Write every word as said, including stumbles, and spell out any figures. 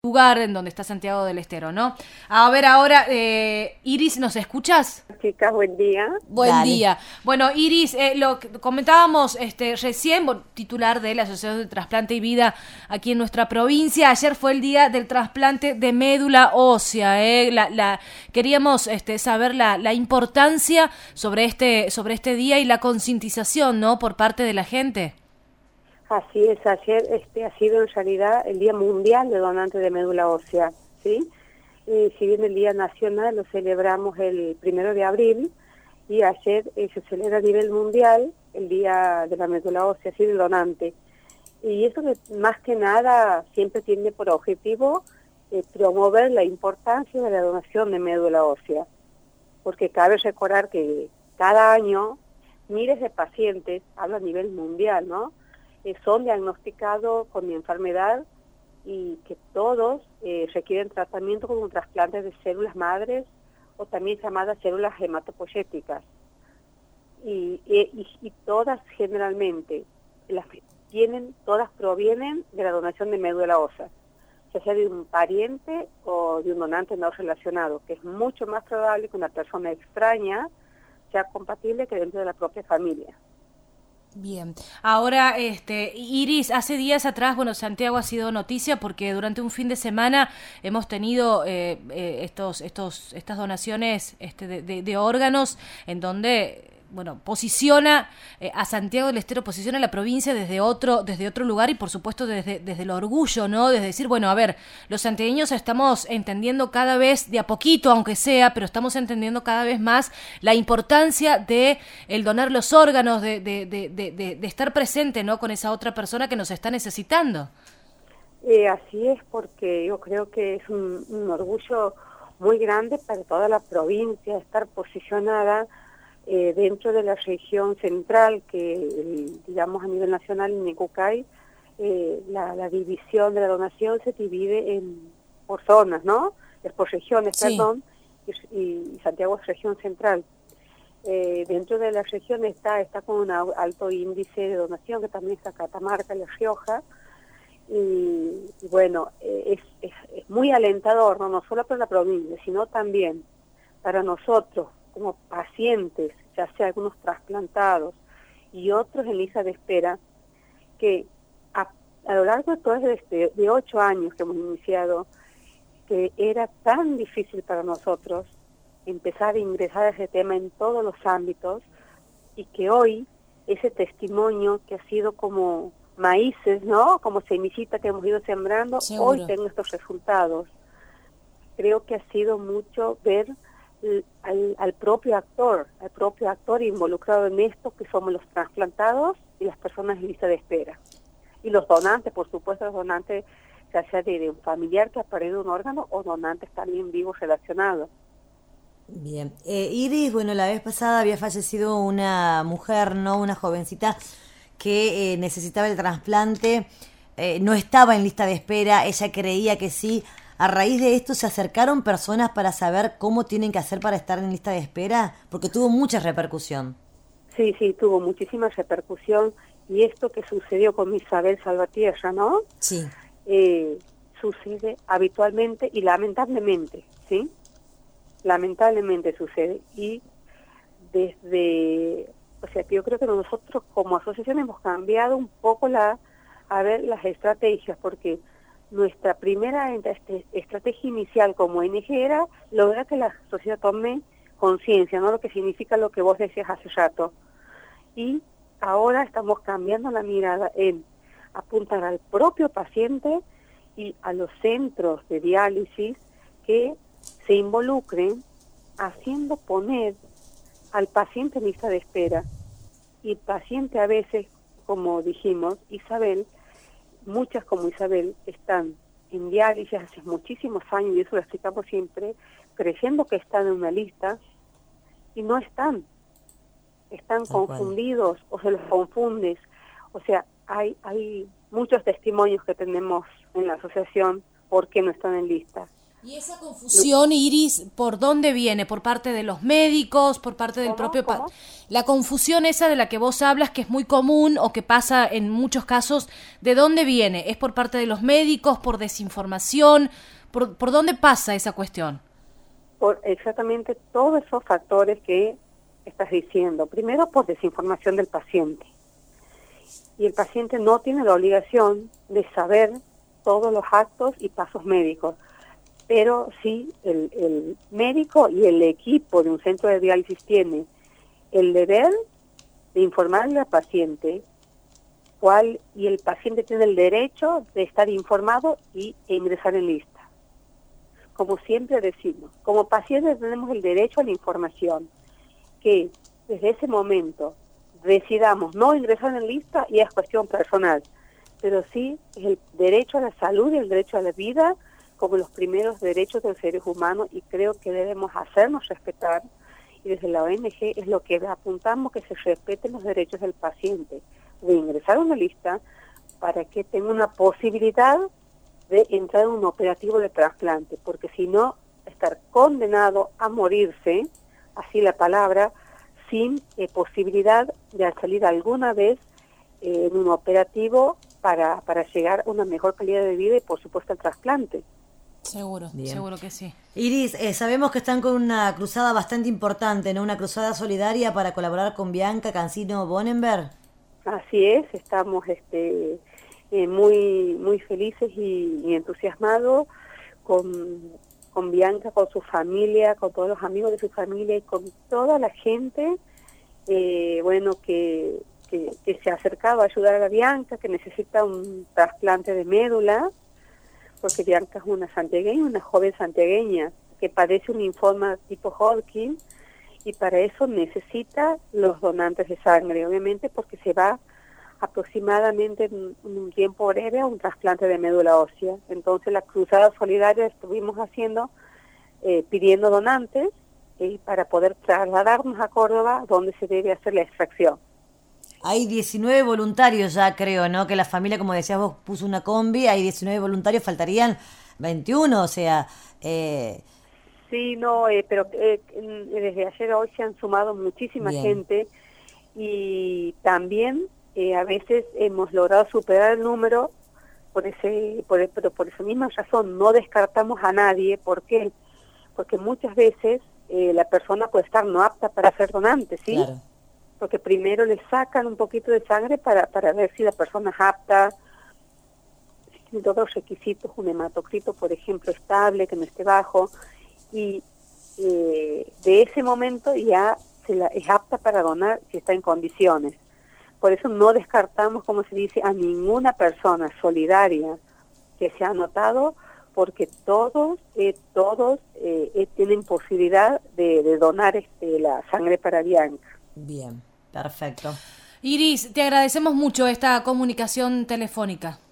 lugar en donde está Santiago del Estero, ¿no? A ver ahora, eh, Iris, ¿nos escuchas? Chicas, buen día. Buen Dale. día. Bueno, Iris, eh, lo que comentábamos este, recién, bueno, titular de la Asociación de Trasplante y Vida aquí en nuestra provincia. Ayer fue el día del trasplante de médula ósea. Eh. La, la, queríamos este, saber la, la importancia sobre este, sobre este día y la concientización, ¿no?, por parte de la gente. Así es, ayer este ha sido en realidad el Día Mundial de Donantes de Médula Ósea, ¿sí? Y si bien el Día Nacional lo celebramos el primero de abril, y ayer eh, se celebra a nivel mundial el Día de la Médula Ósea, así del donante. Y eso que más que nada siempre tiene por objetivo eh, promover la importancia de la donación de médula ósea, porque cabe recordar que cada año miles de pacientes, hablo a nivel mundial, ¿no?, Eh, son diagnosticados con mi enfermedad y que todos eh, requieren tratamiento con un trasplante de células madres o también llamadas células hematopoyéticas. Y, y, y todas generalmente, las tienen, todas provienen de la donación de médula ósea, ya sea de un pariente o de un donante no relacionado, que es mucho más probable que una persona extraña sea compatible que dentro de la propia familia. Bien, ahora este Iris, hace días atrás, bueno, Santiago ha sido noticia porque durante un fin de semana hemos tenido eh, eh, estos, estos, estas donaciones este, de, de, de órganos en donde, bueno, posiciona eh, a Santiago del Estero, posiciona a la provincia desde otro, desde otro lugar y por supuesto desde, desde el orgullo, ¿no? Desde decir, bueno, a ver, los santiagueños estamos entendiendo cada vez, de a poquito aunque sea, pero estamos entendiendo cada vez más la importancia de el donar los órganos, de, de, de, de, de, de estar presente, ¿no?, con esa otra persona que nos está necesitando. Eh, así es, porque yo creo que es un, un orgullo muy grande para toda la provincia estar posicionada Eh, dentro de la región central, que el, digamos a nivel nacional en Necucay, eh, la, la división de la donación se divide en por zonas, ¿no? Es por regiones, Sí. perdón, y, y Santiago es región central. Eh, dentro de la región está está con un alto índice de donación, que también está Catamarca, La Rioja, y, y bueno, eh, es, es, es muy alentador, ¿no? No solo para la provincia, sino también para nosotros, como pacientes, ya sea algunos trasplantados y otros en lista de espera, que a, a lo largo de todos este, de ocho años que hemos iniciado, que era tan difícil para nosotros empezar a ingresar a ese tema en todos los ámbitos, y que hoy ese testimonio que ha sido como maíces, ¿no?, como semillita que hemos ido sembrando, Seguro. hoy tengo estos resultados. Creo que ha sido mucho ver Al, al propio actor, al propio actor involucrado en esto, que somos los trasplantados y las personas en lista de espera. Y los donantes, por supuesto, los donantes, ya sea de, de un familiar que ha perdido un órgano o donantes también vivos relacionados. Bien. Eh, Iris, bueno, la vez pasada había fallecido una mujer, ¿no? Una jovencita que eh, necesitaba el trasplante, eh, no estaba en lista de espera, ella creía que sí. A raíz de esto, ¿se acercaron personas para saber cómo tienen que hacer para estar en lista de espera? Porque tuvo mucha repercusión. Sí, sí, tuvo muchísima repercusión, y esto que sucedió con Isabel Salvatierra, ¿no? Sí. Eh, sucede habitualmente y lamentablemente, ¿sí? Lamentablemente sucede, y desde, o sea, que yo creo que nosotros como asociación hemos cambiado un poco la, a ver, las estrategias, porque nuestra primera estrategia inicial como O N G era lograr que la sociedad tome conciencia, ¿no?, lo que significa lo que vos decías hace rato. Y ahora estamos cambiando la mirada en apuntar al propio paciente y a los centros de diálisis que se involucren haciendo poner al paciente en lista de espera. Y el paciente a veces, como dijimos, Isabel, muchas como Isabel están en diálisis hace muchísimos años, y eso lo explicamos siempre, creyendo que están en una lista y no están. Están Tal confundidos cual. O se los confundes. O sea, hay hay muchos testimonios que tenemos en la asociación porque no están en lista. ¿Y esa confusión, Iris, por dónde viene? ¿Por parte de los médicos? ¿Por parte del ¿Cómo? propio... Pa- ¿Cómo? la confusión esa de la que vos hablas, que es muy común o que pasa en muchos casos, ¿de dónde viene? ¿Es por parte de los médicos, por desinformación? ¿Por, por dónde pasa esa cuestión? Por exactamente todos esos factores que estás diciendo. Primero, por desinformación del paciente. Y el paciente no tiene la obligación de saber todos los actos y pasos médicos. Pero sí, el, el médico y el equipo de un centro de diálisis tiene el deber de informarle al paciente cuál, y el paciente tiene el derecho de estar informado y e ingresar en lista. Como siempre decimos, como pacientes tenemos el derecho a la información, que desde ese momento decidamos no ingresar en lista y es cuestión personal, pero sí es el derecho a la salud y el derecho a la vida como los primeros derechos de los seres humanos, y creo que debemos hacernos respetar, y desde la O N G es lo que apuntamos, que se respeten los derechos del paciente de ingresar a una lista para que tenga una posibilidad de entrar en un operativo de trasplante, porque si no, estar condenado a morirse, así la palabra, sin eh, posibilidad de salir alguna vez eh, en un operativo para, para llegar a una mejor calidad de vida y por supuesto al trasplante. Seguro, Bien. seguro que sí. Iris, eh, sabemos que están con una cruzada bastante importante, ¿no? Una cruzada solidaria para colaborar con Bianca Cancino Bonenberg. Así es, estamos este, eh, muy muy felices y, y entusiasmados con, con Bianca, con su familia, con todos los amigos de su familia y con toda la gente, eh, bueno, que, que, que se ha acercado a ayudar a la Bianca, que necesita un trasplante de médula, porque Bianca es una santiagueña, una joven santiagueña que padece un linfoma tipo Hodgkin, y para eso necesita los donantes de sangre, obviamente porque se va aproximadamente en un tiempo breve a un trasplante de médula ósea. Entonces la cruzada solidaria estuvimos haciendo, eh, pidiendo donantes eh, para poder trasladarnos a Córdoba, donde se debe hacer la extracción. Hay diecinueve voluntarios ya, creo, ¿no? Que la familia, como decías vos, puso una combi, hay diecinueve voluntarios, faltarían veintiuno, o sea... Eh... Sí, no, eh, pero eh, desde ayer a hoy se han sumado muchísima Bien. gente, y también eh, a veces hemos logrado superar el número por ese, por, pero por esa misma razón no descartamos a nadie. ¿Por qué? Porque muchas veces eh, la persona puede estar no apta para ser donante, ¿sí? Claro. Porque primero le sacan un poquito de sangre para, para ver si la persona es apta, si tiene todos los requisitos, un hematocrito, por ejemplo, estable, que no esté bajo, y eh, de ese momento ya se la, es apta para donar si está en condiciones. Por eso no descartamos, como se dice, a ninguna persona solidaria que se ha anotado, porque todos eh, todos eh, eh, tienen posibilidad de, de donar este, la sangre para Bianca. Bien, perfecto. Iris, te agradecemos mucho esta comunicación telefónica.